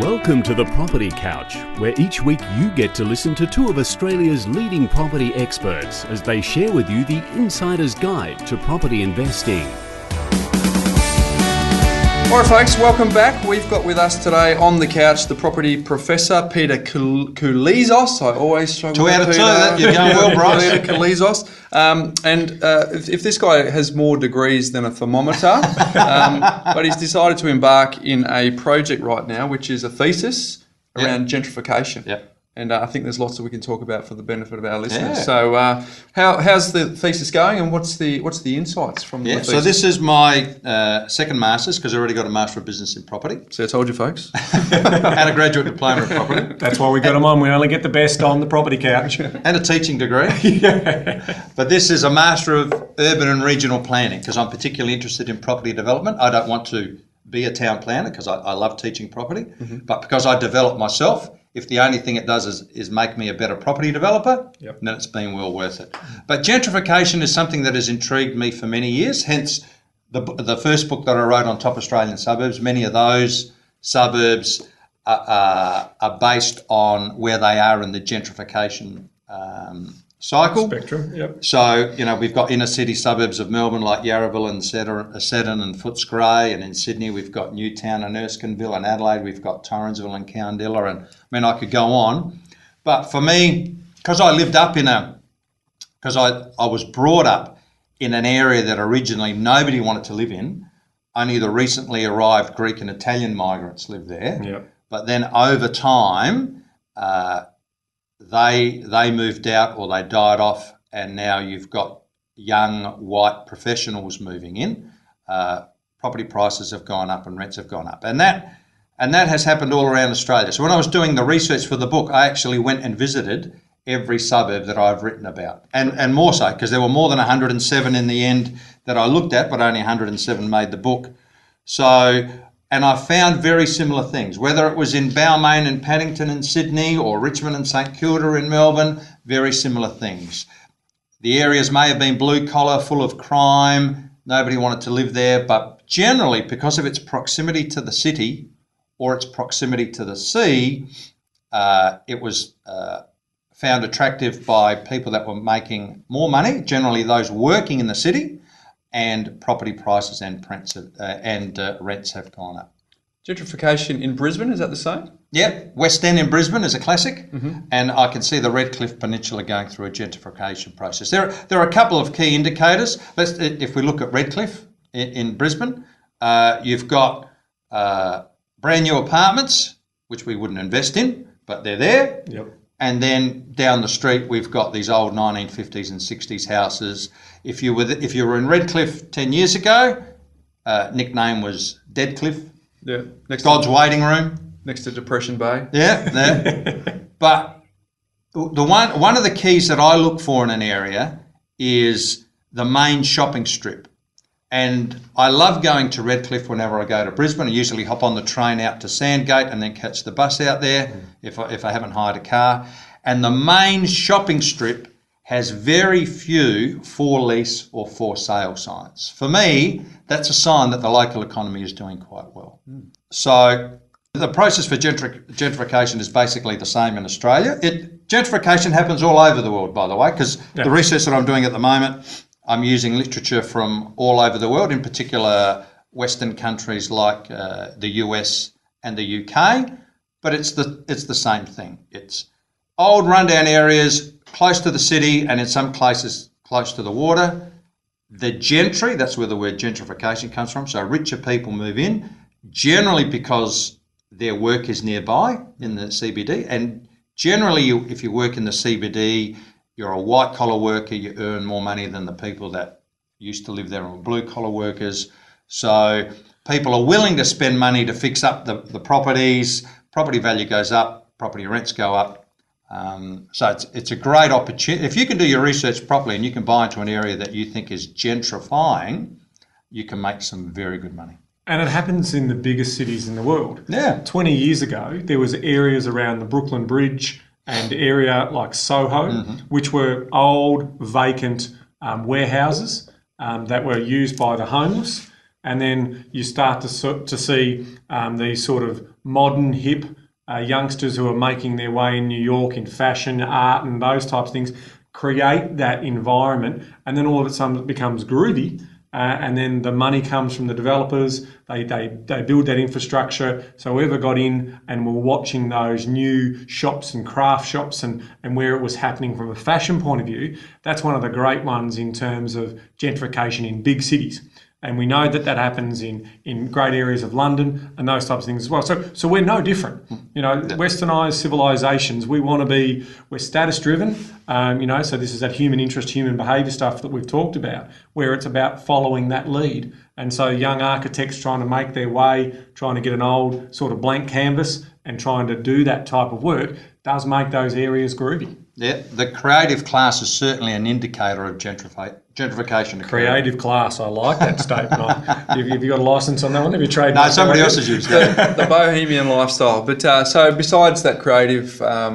Welcome to the Property Couch, where each week you get to listen to two of Australia's leading property experts as they share with you the insider's guide to property investing. All right, folks, welcome back. We've got with us today on the couch the property professor, Peter Koulizos. I always struggle with 2 out of 2, you're going well, Bryce. Peter Koulizos. If this guy has more degrees than a thermometer, but he's decided to embark in a project right now, which is a thesis around gentrification. Yep. And I think there's lots that we can talk about for the benefit of our listeners. Yeah. So how's the thesis going, and what's the insights from the thesis? So this is my second master's, because I already got a Master of Business in Property. So I told you, folks. And a graduate diploma in property. That's why we got them on. We only get the best on the Property Couch. And a teaching degree. But this is a Master of Urban and Regional Planning, because I'm particularly interested in property development. I don't want to be a town planner, because I love teaching property, but because I develop myself. If the only thing it does is make me a better property developer, then it's been well worth it. But gentrification is something that has intrigued me for many years, hence the first book that I wrote on top Australian suburbs. Many of those suburbs are based on where they are in the gentrification cycle. Spectrum, yep. So, we've got inner city suburbs of Melbourne like Yarraville and Seddon and Footscray, and in Sydney we've got Newtown and Erskineville, and Adelaide we've got Torrensville and Cowndilla, and I could go on. But for me, because I was brought up in an area that originally nobody wanted to live in, only the recently arrived Greek and Italian migrants lived there. Yep. But then over time, they moved out or they died off, and now you've got young white professionals moving in. Property prices have gone up and rents have gone up, and that has happened all around Australia. So when I was doing the research for the book, I actually went and visited every suburb that I've written about, and more so because there were more than 107 in the end that I looked at, but only 107 made the book. So. And I found very similar things, whether it was in Balmain and Paddington in Sydney or Richmond and St Kilda in Melbourne, very similar things. The areas may have been blue collar, full of crime, nobody wanted to live there, but generally because of its proximity to the city or its proximity to the sea, it was found attractive by people that were making more money, generally those working in the city, and property prices and rents have gone up. Gentrification in Brisbane, is that the same? Yeah, West End in Brisbane is a classic, and I can see the Redcliffe Peninsula going through a gentrification process. There are a couple of key indicators. If we look at Redcliffe in Brisbane, you've got brand new apartments, which we wouldn't invest in, but they're there. Yep. And then down the street, we've got these old 1950s and 60s houses. If you were in Redcliffe 10 years ago, nickname was Deadcliffe. Yeah. God's waiting room. Next to Depression Bay. Yeah. But one of the keys that I look for in an area is the main shopping strip. And I love going to Redcliffe whenever I go to Brisbane. I usually hop on the train out to Sandgate and then catch the bus out there if I haven't hired a car. And the main shopping strip has very few for lease or for sale signs. For me, that's a sign that the local economy is doing quite well. So the process for gentrification is basically the same in Australia. Gentrification happens all over the world, by the way, because the research that I'm doing at the moment, I'm using literature from all over the world, in particular Western countries like the US and the UK, but it's the same thing. It's old rundown areas close to the city and in some places close to the water. The gentry, that's where the word gentrification comes from, so richer people move in, generally because their work is nearby in the CBD, and generally if you work in the CBD, you're a white-collar worker, you earn more money than the people that used to live there and were blue-collar workers. So people are willing to spend money to fix up the properties. Property value goes up, property rents go up. So it's a great opportunity. If you can do your research properly and you can buy into an area that you think is gentrifying, you can make some very good money. And it happens in the biggest cities in the world. Yeah. 20 years ago, there was areas around the Brooklyn Bridge and area like Soho, which were old, vacant warehouses that were used by the homeless. And then you start to see these sort of modern, hip youngsters who are making their way in New York in fashion, art, and those types of things, create that environment. And then all of a sudden it becomes groovy. And then the money comes from the developers. They build that infrastructure. So whoever got in and were watching those new shops and craft shops and where it was happening from a fashion point of view, that's one of the great ones in terms of gentrification in big cities. And we know that happens in great areas of London and those types of things as well. So we're no different. You know, westernised civilisations, we're status driven, so this is that human interest, human behaviour stuff that we've talked about, where it's about following that lead. And so young architects trying to make their way, trying to get an old sort of blank canvas and trying to do that type of work does make those areas groovy. Yeah, the creative class is certainly an indicator of gentrification. Creative class, I like that statement. Have you got a licence on that one? Have you traded? No, somebody else has used that. The bohemian lifestyle. But so besides that creative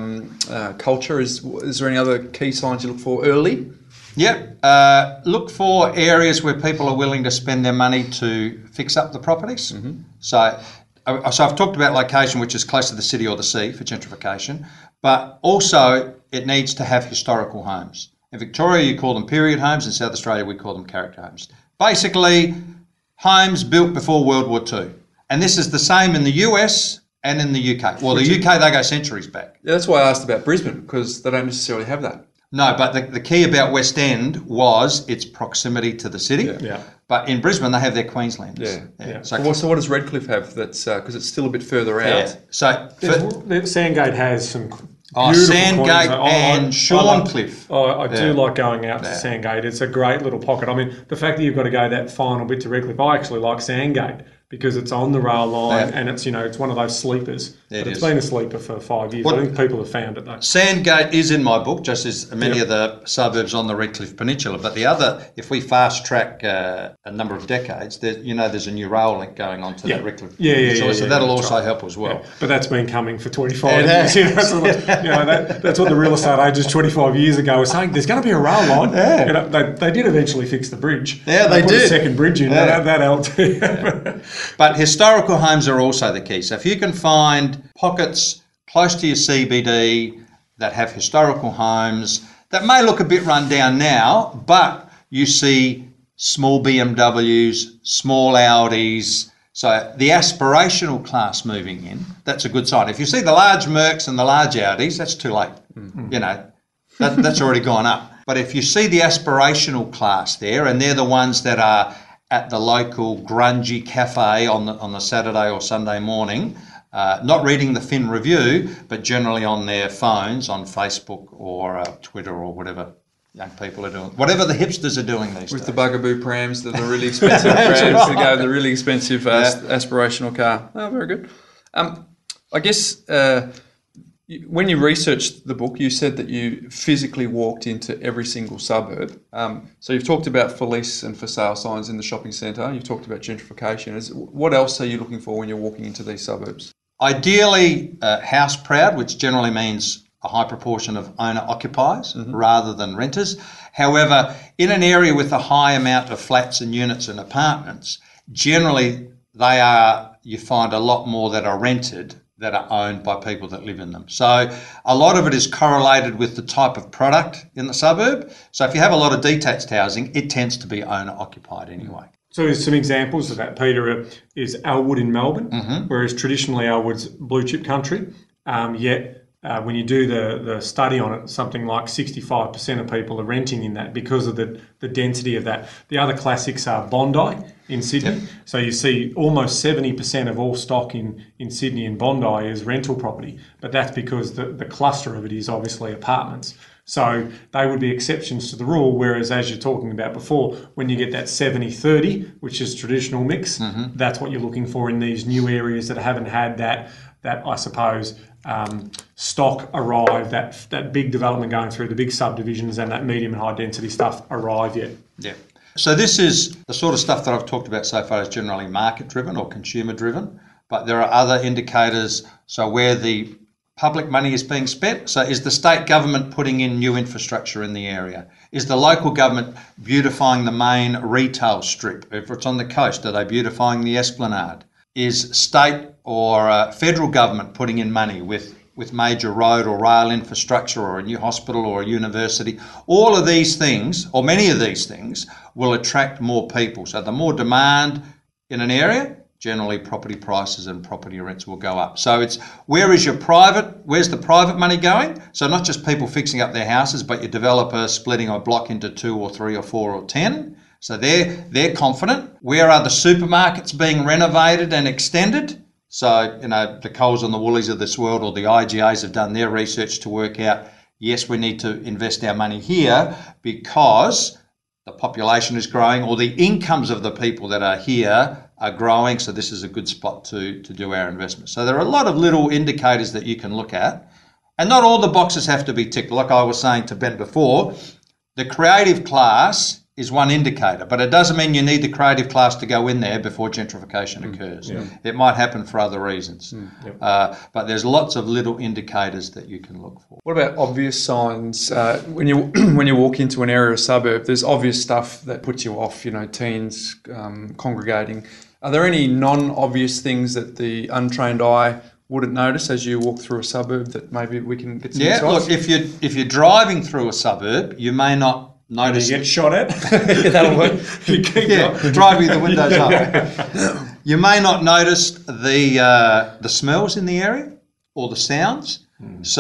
culture, is there any other key signs you look for early? Yep. Look for areas where people are willing to spend their money to fix up the properties. Mm-hmm. So I've talked about location, which is close to the city or the sea for gentrification, but also it needs to have historical homes. In Victoria, you call them period homes. In South Australia, we call them character homes. Basically, homes built before World War II. And this is the same in the US and in the UK. Well, the UK, they go centuries back. Yeah, that's why I asked about Brisbane, because they don't necessarily have that. No, but the key about West End was its proximity to the city. Yeah. But in Brisbane, they have their Queenslanders. Yeah. So what does Redcliffe have? That's because it's still a bit further out. Yeah. So Sandgate has some Sandgate and Shorncliffe. I do like going out to Sandgate. It's a great little pocket. I mean, the fact that you've got to go that final bit to Redcliffe, I actually like Sandgate because it's on the rail line and it's it's one of those sleepers. It's been a sleeper for 5 years. I think people have found it though. Sandgate is in my book, just as many of the suburbs on the Redcliffe Peninsula. But the other, if we fast track a number of decades, there's a new rail link going on to that Redcliffe Peninsula, so that'll also help as well. Yeah. But that's been coming for 25 years. That's what the real estate agents 25 years ago were saying. There's going to be a rail line. They did eventually fix the bridge. Yeah, they put did. A second bridge in. That helped. But historical homes are also the key. So if you can find pockets close to your CBD that have historical homes that may look a bit run down now, but you see small BMWs, small Audis, so the aspirational class moving in, that's a good sign. If you see the large Mercs and the large Audis, that's too late. Mm-hmm. That's already gone up. But if you see the aspirational class there, and they're the ones that are at the local grungy cafe on the Saturday or Sunday morning, not reading the Fin Review, but generally on their phones, on Facebook or Twitter or whatever young people are doing. Whatever the hipsters are doing these days. With the bugaboo prams, the really expensive prams that go with the really expensive aspirational car. Oh, very good. I guess when you researched the book, you said that you physically walked into every single suburb. So you've talked about for lease and for sale signs in the shopping centre. You've talked about gentrification. What else are you looking for when you're walking into these suburbs? Ideally, house proud, which generally means a high proportion of owner-occupiers rather than renters. However, in an area with a high amount of flats and units and apartments, generally you find a lot more that are rented that are owned by people that live in them. So a lot of it is correlated with the type of product in the suburb. So if you have a lot of detached housing, it tends to be owner-occupied anyway. So there's some examples of that, Peter, is Elwood in Melbourne, whereas traditionally Elwood's blue chip country, yet when you do the study on it, something like 65% of people are renting in that because of the density of that. The other classics are Bondi in Sydney. Yep. So you see almost 70% of all stock in Sydney and Bondi is rental property, but that's because the cluster of it is obviously apartments. So they would be exceptions to the rule, whereas as you're talking about before, when you get that 70-30, which is traditional mix, that's what you're looking for in these new areas that haven't had that I suppose, stock arrive, that big development going through the big subdivisions and that medium and high density stuff arrive yet. Yeah. So this is the sort of stuff that I've talked about so far is generally market driven or consumer driven, but there are other indicators. So where the public money is being spent? So is the state government putting in new infrastructure in the area? Is the local government beautifying the main retail strip? If it's on the coast, are they beautifying the esplanade? Is state or federal government putting in money with major road or rail infrastructure or a new hospital or a university? All of these things, or many of these things, will attract more people. So the more demand in an area, generally property prices and property rents will go up. So it's where's the private money going? So not just people fixing up their houses, but your developer splitting a block into 2 or 3 or 4 or 10. So they're confident. Where are the supermarkets being renovated and extended? So, the Coles and the Woolies of this world, or the IGAs, have done their research to work out, yes, we need to invest our money here because the population is growing, or the incomes of the people that are here are growing, so this is a good spot to do our investment. So there are a lot of little indicators that you can look at, and not all the boxes have to be ticked. Like I was saying to Ben before, the creative class is one indicator, but it doesn't mean you need the creative class to go in there before gentrification occurs. Yeah. It might happen for other reasons. But there's lots of little indicators that you can look for. What about obvious signs? When you walk into an area or suburb, there's obvious stuff that puts you off, teens congregating. Are there any non-obvious things that the untrained eye wouldn't notice as you walk through a suburb that maybe we can get some insights? Look, if you're driving through a suburb, you may not notice. You get shot at. That'll work. Driving the windows up. You may not notice the smells in the area or the sounds. So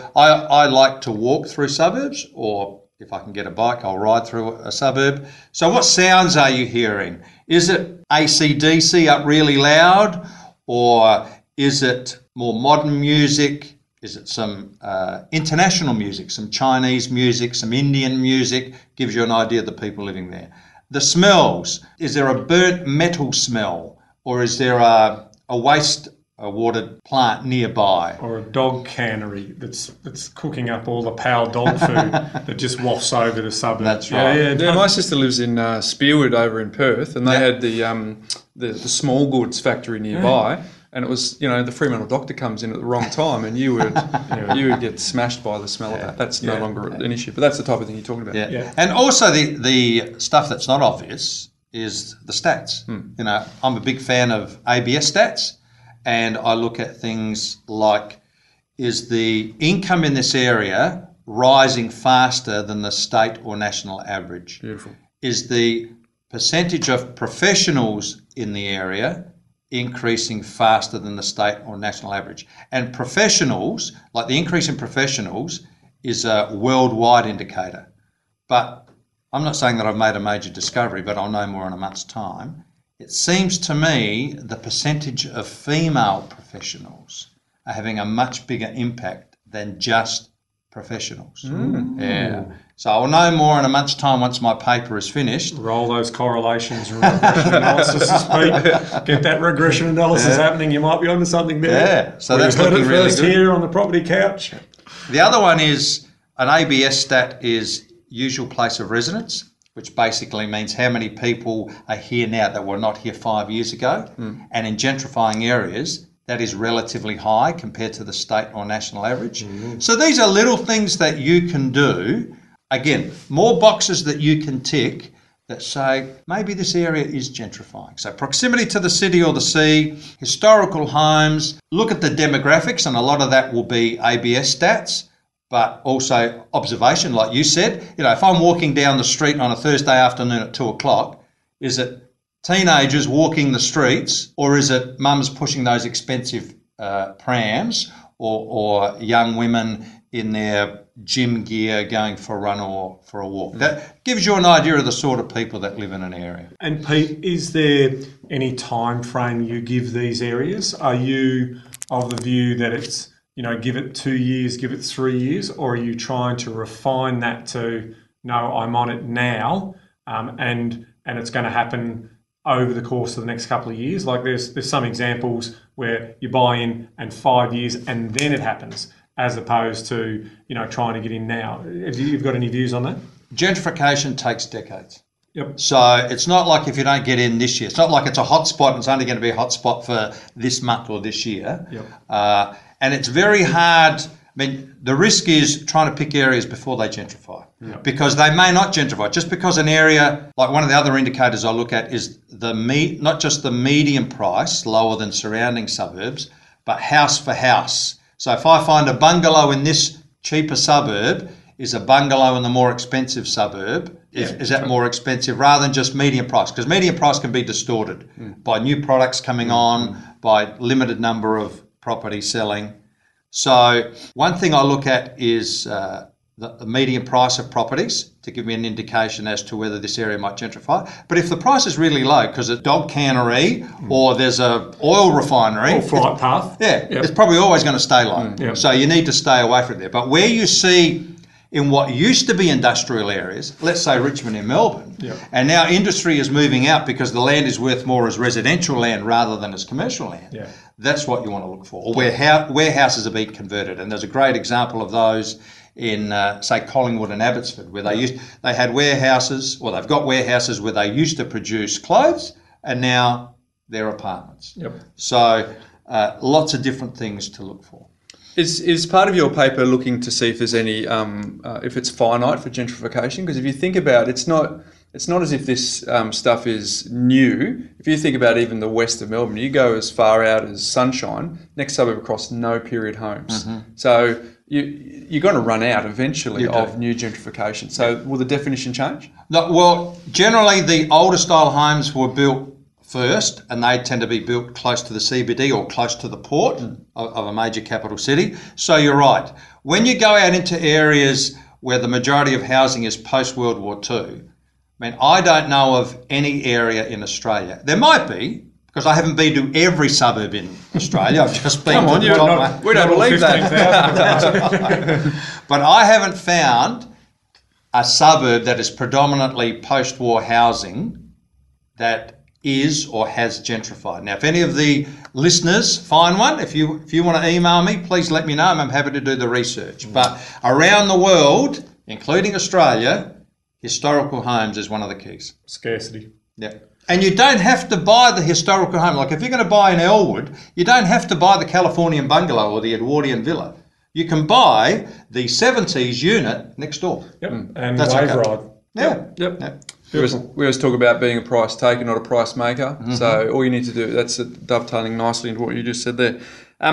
I like to walk through suburbs, or if I can get a bike, I'll ride through a suburb. So what sounds are you hearing? Is it AC/DC up really loud, or is it more modern music? Is it some international music, some Chinese music, some Indian music? Gives you an idea of the people living there. The smells. Is there a burnt metal smell, or is there a water plant nearby? Or a dog cannery that's cooking up all the pale dog food that just wafts over the suburb. That's right. Yeah, my sister lives in Spearwood over in Perth, and they had the small goods factory nearby. Yeah. And it was, the Fremantle doctor comes in at the wrong time, and you would get smashed by the smell of that. That's no longer an issue, but that's the type of thing you're talking about. Yeah. And also the stuff that's not obvious is the stats. I'm a big fan of ABS stats, and I look at things like, is the income in this area rising faster than the state or national average? Beautiful. Is the percentage of professionals in the area increasing faster than the state or national average? And professionals, like the increase in professionals, is a worldwide indicator. But I'm not saying that I've made a major discovery, but I'll know more in a month's time. It seems to me the percentage of female professionals are having a much bigger impact than just professionals. Yeah. So I'll know more in a month's time once my paper is finished. Roll those correlations and regression analysis, Pete. Get that regression analysis happening. You might be onto something there. Yeah. So that's looking really first good. Here on the property couch. The other one is an ABS stat is usual place of residence, which basically means how many people are here now that were not here 5 years ago. And in gentrifying areas, that is relatively high compared to the state or national average. So these are little things that you can do. Again, more boxes that you can tick that say maybe this area is gentrifying. So proximity to the city or the sea, historical homes, look at the demographics, and a lot of that will be ABS stats, but also observation, like you said. If I'm walking down the street on a Thursday afternoon at 2:00, is it teenagers walking the streets, or is it mums pushing those expensive prams, or young women in their gym gear going for a run or for a walk? That gives you an idea of the sort of people that live in an area. And Pete, is there any time frame you give these areas? Are you of the view that it's, give it 2 years, give it 3 years, or are you trying to refine that to, no, I'm on it now, and it's going to happen over the course of the next couple of years? Like there's some examples where you buy in and 5 years and then it happens, as opposed to, trying to get in now. Have you got any views on that? Gentrification takes decades. Yep. So it's not like if you don't get in this year, it's not like it's a hot spot and it's only going to be a hot spot for this month or this year. Yep. And it's very hard. I mean, the risk is trying to pick areas before they gentrify, because they may not gentrify. Just because an area, like one of the other indicators I look at is not just the median price, lower than surrounding suburbs, but house for house. So if I find a bungalow in this cheaper suburb, is a bungalow in the more expensive suburb, is that more expensive rather than just median price? Because median price can be distorted by new products coming on, by limited number of properties selling. So one thing I look at is the median price of properties to give me an indication as to whether this area might gentrify. But if the price is really low because it's a dog cannery or there's a oil refinery, Or flight path. it's probably always going to stay low. Yep. So you need to stay away from there. But where you see in what used to be industrial areas, let's say Richmond in Melbourne, and now industry is moving out because the land is worth more as residential land rather than as commercial land. That's what you want to look for, or where warehouses are being converted. And there's a great example of those in, say, Collingwood and Abbotsford, where they had warehouses, or they've got warehouses where they used to produce clothes, and now they're apartments. So lots of different things to look for. Is part of your paper looking to see if there's any, if it's finite for gentrification? Because if you think about it, it's not as if this stuff is new. If you think about even the west of Melbourne, you go as far out as Sunshine, next suburb across, no period homes. So you're going to run out eventually of new gentrification. So will the definition change? No, well, generally the older style homes were built first, and they tend to be built close to the CBD or close to the port of a major capital city. So you're right. When you go out into areas where the majority of housing is post-World War II, I mean, I don't know of any area in Australia. There might be, because I haven't been to every suburb in Australia. I've just been to the top. We don't believe that. But I haven't found a suburb that is predominantly post-war housing that is or has gentrified. Now, if any of the listeners find one, if you want to email me, please let me know. I'm happy to do the research. But around the world, including Australia, historical homes is one of the keys. Scarcity. Yeah. And you don't have to buy the historical home. Like if you're going to buy in Elwood, you don't have to buy the Californian bungalow or the Edwardian villa. You can buy the 70s unit next door. And that's wave okay. ride. Yeah. We always talk about being a price taker, not a price maker. So all you need to do, that's dovetailing nicely into what you just said there.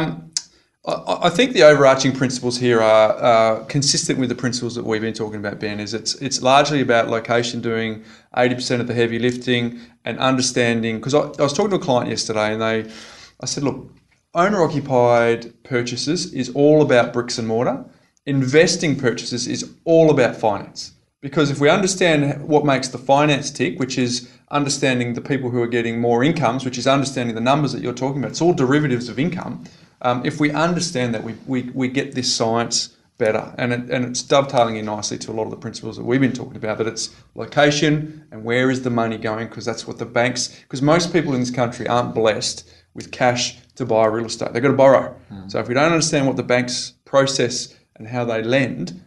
I think the overarching principles here are consistent with the principles that we've been talking about, Ben. Is it's largely about location doing 80% of the heavy lifting and understanding. Because I was talking to a client yesterday, and I said, look, owner-occupied purchases is all about bricks and mortar. Investing purchases is all about finance. Because if we understand what makes the finance tick, which is understanding the people who are getting more incomes, which is understanding the numbers that you're talking about, it's all derivatives of income. If we understand that, we get this science better. And it's dovetailing in nicely to a lot of the principles that we've been talking about, that it's location and where is the money going, because that's what the banks, because most people in this country aren't blessed with cash to buy real estate. They've got to borrow. So if we don't understand what the banks process and how they lend,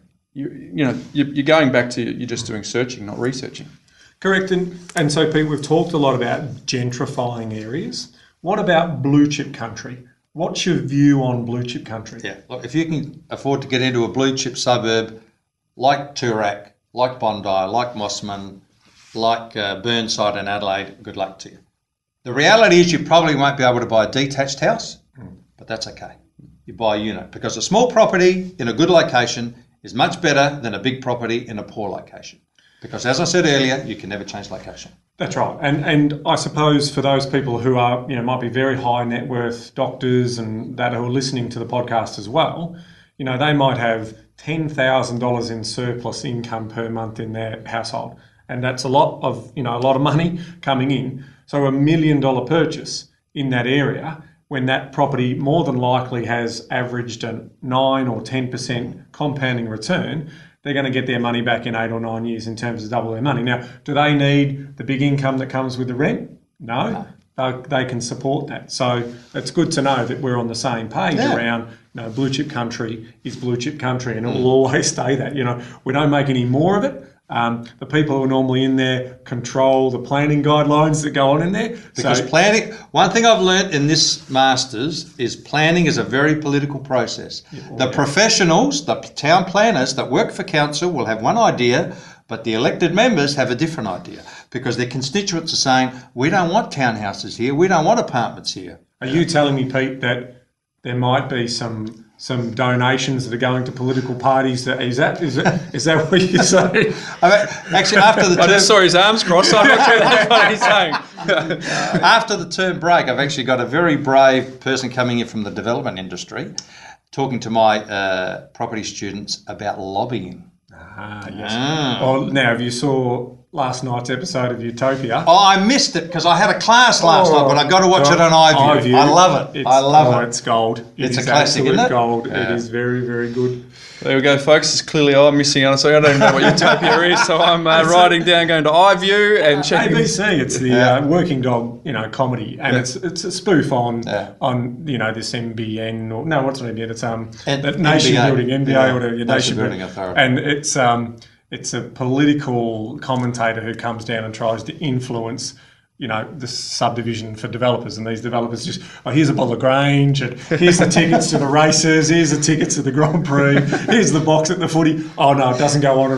you're going back to you're just doing searching, not researching. Correct. And so, Pete, we've talked a lot about gentrifying areas. What about blue chip country? What's your view on blue chip country? Yeah, look, if you can afford to get into a blue chip suburb like Toorak, like Bondi, like Mossman, like Burnside and Adelaide, good luck to you. The reality is you probably won't be able to buy a detached house, but that's okay. You buy a unit, because a small property in a good location is much better than a big property in a poor location. Because as I said earlier, you can never change location. That's right. And I suppose for those people who are, might be very high net worth doctors and that who are listening to the podcast as well, they might have $10,000 in surplus income per month in their household. And that's a lot of money coming in. So $1 million purchase in that area, when that property more than likely has averaged a 9 or 10% compounding return, they're going to get their money back in 8 or 9 years in terms of double their money. Now, do they need the big income that comes with the rent? No. They can support that. So it's good to know that we're on the same page around, blue chip country is blue chip country, and it will always stay that. We don't make any more of it, The people who are normally in there control the planning guidelines that go on in there. Because planning, one thing I've learnt in this Masters is planning is a very political process. The professionals, the town planners that work for council will have one idea, but the elected members have a different idea because their constituents are saying, we don't want townhouses here, we don't want apartments here. Are you telling me, Pete, that there might be some donations that are going to political parties? Is that what you say? Actually, after the I term, just saw his arms crossed, so I'm not sure that's what he's saying. after the term break, I've actually got a very brave person coming in from the development industry talking to my property students about lobbying. Yes. Oh, now, if you saw last night's episode of Utopia... Oh, I missed it because I had a class last night, but I got to watch it on iView. I love it. I love it. It's gold. It's a classic, isn't it? Gold. Yeah. It is very, very good. There we go, folks. It's clearly I'm missing out, so I don't even know what Utopia is. So I'm writing down, going to iView and checking. ABC. It's the Working Dog, comedy, and it's a spoof on this NBN or no, what's an NBN? It's the Nation Building NBA or whatever. Nation Building Authority, and it's a political commentator who comes down and tries to influence the subdivision for developers, and these developers just, here's a bottle of Grange, and here's the tickets to the races, here's the tickets to the Grand Prix, here's the box at the footy. Oh no, it doesn't go on at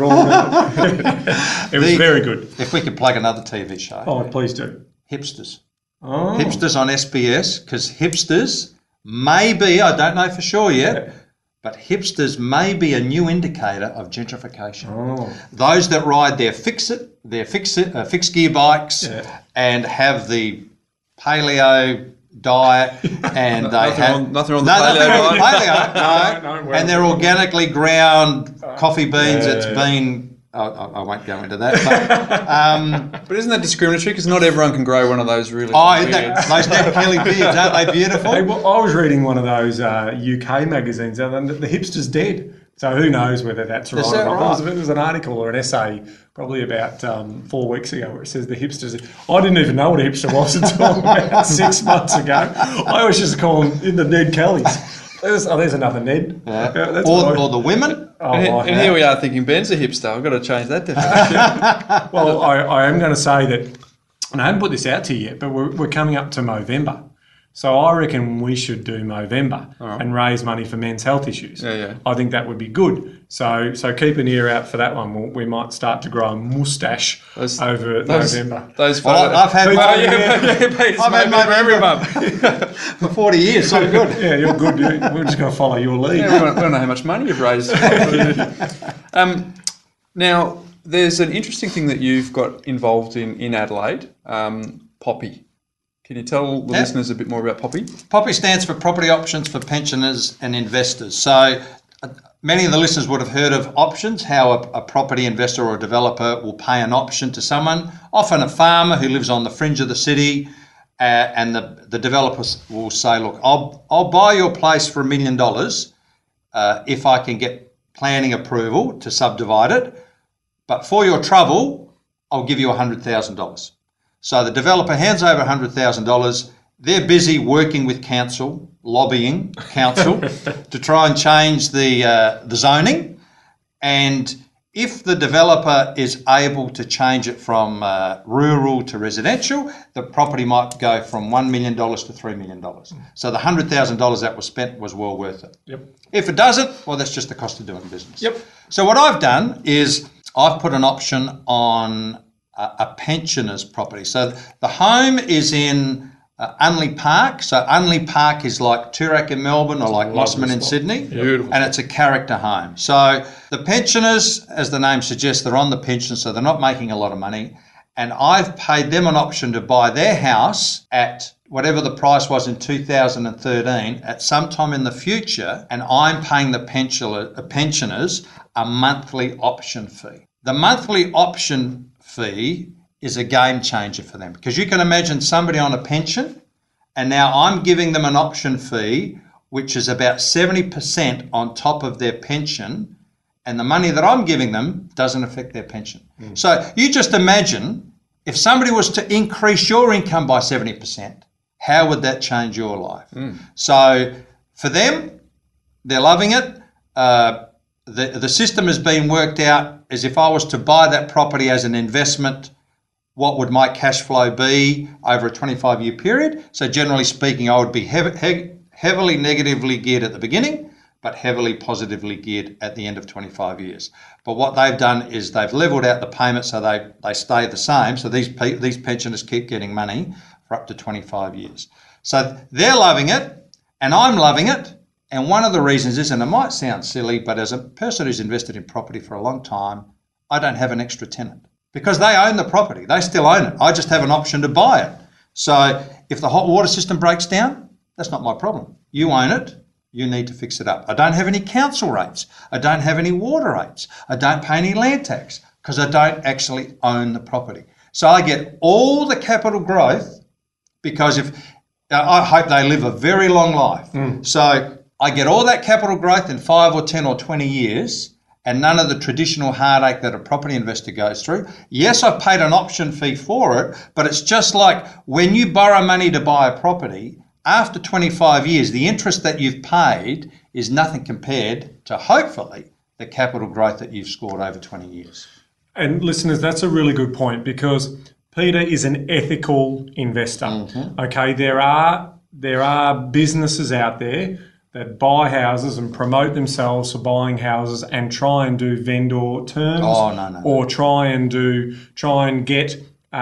all. It was very good. If we could plug another TV show. Oh, please do. Hipsters. Oh. Hipsters on SBS, because hipsters may be, I don't know for sure yet, but hipsters may be a new indicator of gentrification. Oh. Those that ride their fixed gear bikes and have the paleo diet, and they have nothing wrong with the paleo diet. No, and they're organically ground coffee beans. It's been. I won't go into that. But isn't that discriminatory? Because not everyone can grow one of those really beards. Those Ned Kelly beards, aren't they beautiful? Hey, well, I was reading one of those UK magazines, and the hipster's dead. So who knows whether that's right or not. There was an article or an essay probably about 4 weeks ago where it says the hipsters... I didn't even know what a hipster was until about 6 months ago. I was just calling in the Ned Kellys. There's another Ned. Yeah. Or the women. And here we are thinking Ben's a hipster. I've got to change that definition. Well, I am going to say that, and I haven't put this out to you yet, but we're coming up to Movember. So I reckon we should do Movember and raise money for men's health issues. Yeah. I think that would be good. So keep an ear out for that one. We might start to grow a moustache over November. I've had Movember every month for 40 years. So good. Yeah, you're good. We're just going to follow your lead. Yeah, we don't know how much money you've raised. Now, there's an interesting thing that you've got involved in Adelaide, Poppy. Can you tell the listeners a bit more about Poppy? Poppy stands for Property Options for Pensioners and Investors. So many of the listeners would have heard of options, how a property investor or a developer will pay an option to someone, often a farmer who lives on the fringe of the city, and the developers will say, look, I'll buy your place for $1 million if I can get planning approval to subdivide it, but for your trouble, I'll give you $100,000. So the developer hands over $100,000. They're busy working with council, lobbying council to try and change the zoning. And if the developer is able to change it from rural to residential, the property might go from $1 million to $3 million. So the $100,000 that was spent was well worth it. Yep. If it doesn't, well, that's just the cost of doing business. Yep. So what I've done is I've put an option on a pensioner's property. So the home is in Unley Park. So Unley Park is like Toorak in Melbourne or like Mosman in Sydney. Beautiful. And it's a character home. So the pensioners, as the name suggests, they're on the pension, so they're not making a lot of money. And I've paid them an option to buy their house at whatever the price was in 2013 at some time in the future, and I'm paying the pensioners a monthly option fee. The monthly option fee is a game changer for them, because you can imagine somebody on a pension and now I'm giving them an option fee which is about 70% on top of their pension, and the money that I'm giving them doesn't affect their pension. So you just imagine if somebody was to increase your income by 70%, how would that change your life? So for them, they're loving it. the system has been worked out as if I was to buy that property as an investment, what would my cash flow be over a 25-year period? So generally speaking, I would be heavily negatively geared at the beginning, but heavily positively geared at the end of 25 years. But what they've done is they've levelled out the payments so they stay the same. So these pensioners keep getting money for up to 25 years. So they're loving it, and I'm loving it. And one of the reasons is, and it might sound silly, but as a person who's invested in property for a long time, I don't have an extra tenant because they own the property. They still own it. I just have an option to buy it. So if the hot water system breaks down, that's not my problem. You own it. You need to fix it up. I don't have any council rates. I don't have any water rates. I don't pay any land tax because I don't actually own the property. So I get all the capital growth because I hope they live a very long life. So I get all that capital growth in 5 or 10 or 20 years and none of the traditional heartache that a property investor goes through. Yes, I've paid an option fee for it, but it's just like when you borrow money to buy a property, after 25 years, the interest that you've paid is nothing compared to, hopefully, the capital growth that you've scored over 20 years. And listeners, that's a really good point because Peter is an ethical investor. Okay, there are businesses out there that buy houses and promote themselves for buying houses and try and do vendor terms or try and get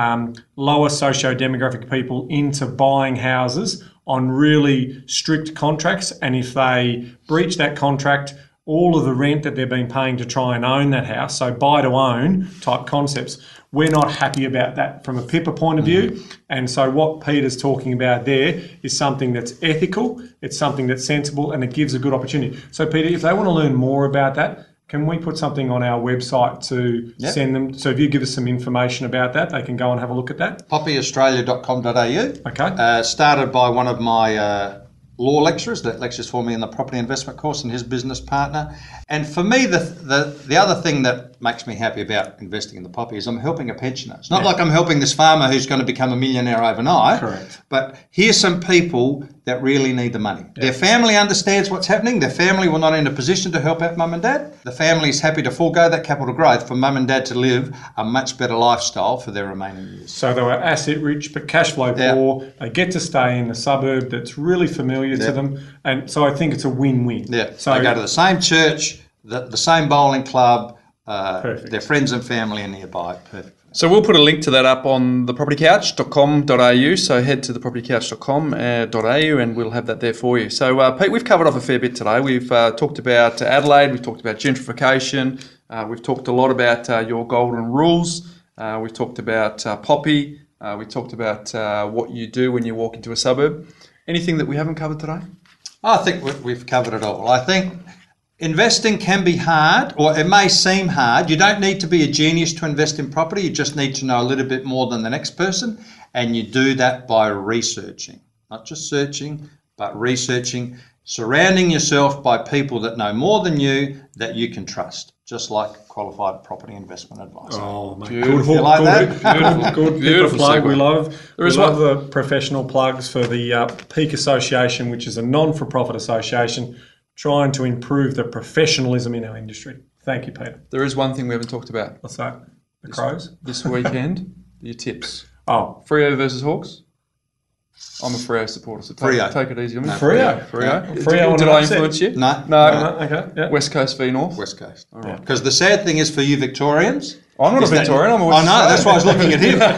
lower socio-demographic people into buying houses on really strict contracts, and if they breach that contract, all of the rent that they've been paying to try and own that house, so buy to own type concepts, we're not happy about that from a PIPA point of view. And so what Peter's talking about there is something that's ethical, it's something that's sensible, and it gives a good opportunity. So Peter, if they want to learn more about that, can we put something on our website to send them? So if you give us some information about that, they can go and have a look at that. poppyaustralia.com.au. Okay. Started by one of my law lecturers that lectures for me in the property investment course and his business partner. And for me, the other thing that makes me happy about investing in the property is I'm helping a pensioner. It's not like I'm helping this farmer who's going to become a millionaire overnight. Correct. But here's some people that really need the money. Their family understands what's happening. Their family were not in a position to help out mum and dad. The family is happy to forego that capital growth for mum and dad to live a much better lifestyle for their remaining years. So they were asset rich but cash flow poor. They get to stay in a suburb that's really familiar to them. And so I think it's a win-win. Yeah. So they go to the same church, the same bowling club, their friends and family are nearby. Perfect. So we'll put a link to that up on thepropertycouch.com.au. So head to thepropertycouch.com.au and we'll have that there for you. So Pete, we've covered off a fair bit today. We've talked about Adelaide, we've talked about gentrification, we've talked a lot about your golden rules, we've talked about Poppy, we talked about what you do when you walk into a suburb. Anything that we haven't covered today? I think we've covered it all. I think investing can be hard, or it may seem hard. You don't need to be a genius to invest in property. You just need to know a little bit more than the next person. And you do that by researching, not just searching, but researching, surrounding yourself by people that know more than you that you can trust, just like qualified property investment advice. Oh, mate. Beautiful. You like that? Beautiful plug. Segue. We love the professional plugs for the Peak Association, which is a non-for-profit association trying to improve the professionalism in our industry. Thank you, Peter. There is one thing we haven't talked about. What's that? The Crows? This weekend, your tips. Oh. Freo versus Hawks? I'm a Freo supporter, so take it easy on me. Freo. Did I influence you? No. Okay. Yeah. West Coast v North? West Coast. All right. Because the sad thing is for you Victorians... I'm not a Victorian, I'm a Western Australian. That's why I was looking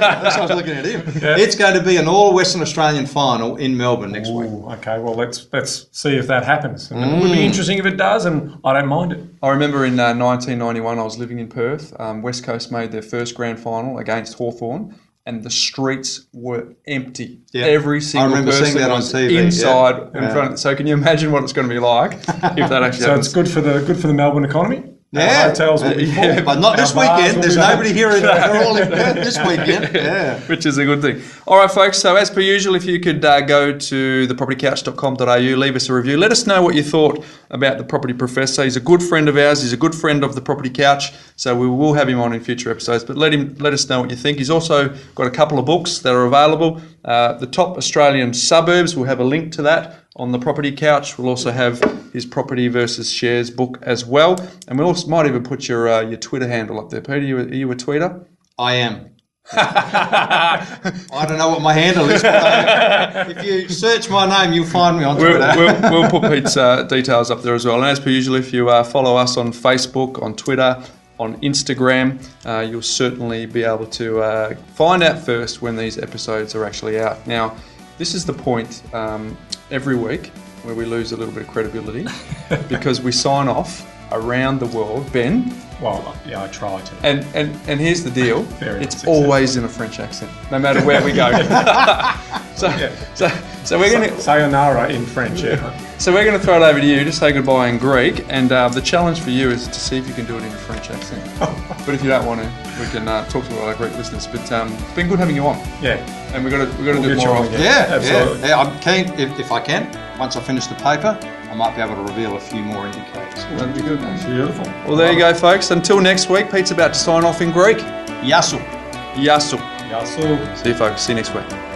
at him. Yeah. It's going to be an all Western Australian final in Melbourne next week. Okay, well, let's see if that happens. And it would be interesting if it does, and I don't mind it. I remember in 1991, I was living in Perth. West Coast made their first grand final against Hawthorn, and the streets were empty. Yeah. Every single I remember person seeing that on was TV. inside in front. So can you imagine what it's going to be like if that actually So happens? it's good for the Melbourne economy. Yeah. Our hotels will be full. But not this Our bars weekend. will There's be full. nobody here. They're all in Perth this weekend. Yeah. Which is a good thing. All right, folks. So as per usual, if you could go to thepropertycouch.com.au, leave us a review. Let us know what you thought about the property professor. He's a good friend of ours. He's a good friend of the Property Couch. So we will have him on in future episodes. But let us know what you think. He's also got a couple of books that are available. The top Australian suburbs. We'll have a link to that on the Property Couch. We'll also have his Property versus Shares book as well. And we also might even put your Twitter handle up there. Peter, are you a tweeter? I am. I don't know what my handle is, but if you search my name, you'll find me on Twitter. We'll put Pete's details up there as well. And as per usual, if you follow us on Facebook, on Twitter, on Instagram, you'll certainly be able to find out first when these episodes are actually out. Now, this is the point every week where we lose a little bit of credibility because we sign off around the world. Ben? Well, yeah, I try to. And here's the deal. It's unsuccessful. always in a French accent, no matter where we go. So we're going to... Sayonara in French, yeah. So we're going to throw it over to you to say goodbye in Greek, and the challenge for you is to see if you can do it in a French accent. But if you don't want to, we can talk to all our Greek listeners. But it's been good having you on. Yeah. And we've got to do it more often. Yeah, Absolutely. yeah. I'm keen, if I can, once I finish the paper, I might be able to reveal a few more indicators. That'd be good. Beautiful. Well, there you go, folks. Until next week, Pete's about to sign off in Greek. Yasu. Yasu. Yasu. See you, folks. See you next week.